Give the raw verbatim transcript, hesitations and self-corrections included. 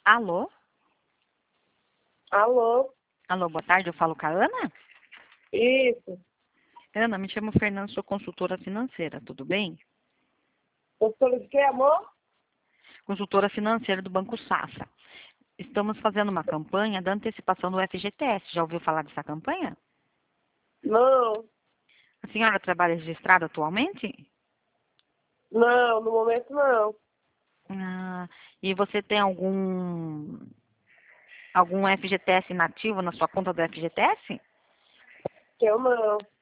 Alô? Alô? Alô, boa tarde, eu falo com a Ana? Isso. Ana, me chamo Fernanda, sou consultora financeira, tudo bem? Doutora de que, amor? Consultora financeira do Banco Safra. Estamos fazendo uma campanha da antecipação do F G T S. Já ouviu falar dessa campanha? Não. A senhora trabalha registrada atualmente? Não, no momento não. Ah, e você tem algum algum F G T S inativo na sua conta do F G T S? Que eu não.